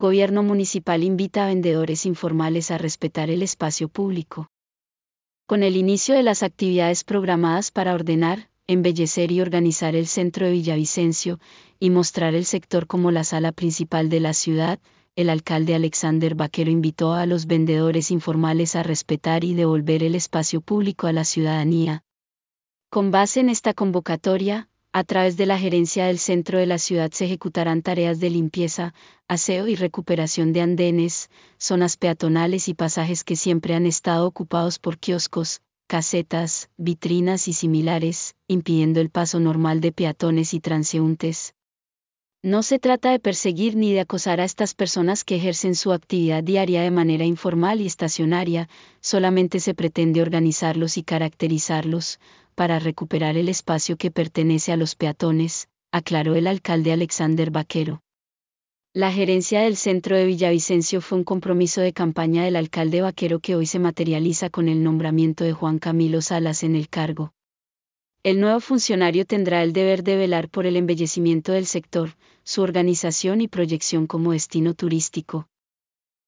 Gobierno municipal invita a vendedores informales a respetar el espacio público. Con el inicio de las actividades programadas para ordenar, embellecer y organizar el centro de Villavicencio, y mostrar el sector como la sala principal de la ciudad, el alcalde Alexander Vaquero invitó a los vendedores informales a respetar y devolver el espacio público a la ciudadanía. Con base en esta convocatoria, a través de la gerencia del centro de la ciudad se ejecutarán tareas de limpieza, aseo y recuperación de andenes, zonas peatonales y pasajes que siempre han estado ocupados por kioscos, casetas, vitrinas y similares, impidiendo el paso normal de peatones y transeúntes. No se trata de perseguir ni de acosar a estas personas que ejercen su actividad diaria de manera informal y estacionaria, solamente se pretende organizarlos y caracterizarlos, para recuperar el espacio que pertenece a los peatones, aclaró el alcalde Alexander Vaquero. La gerencia del centro de Villavicencio fue un compromiso de campaña del alcalde Vaquero que hoy se materializa con el nombramiento de Juan Camilo Salas en el cargo. El nuevo funcionario tendrá el deber de velar por el embellecimiento del sector, su organización y proyección como destino turístico,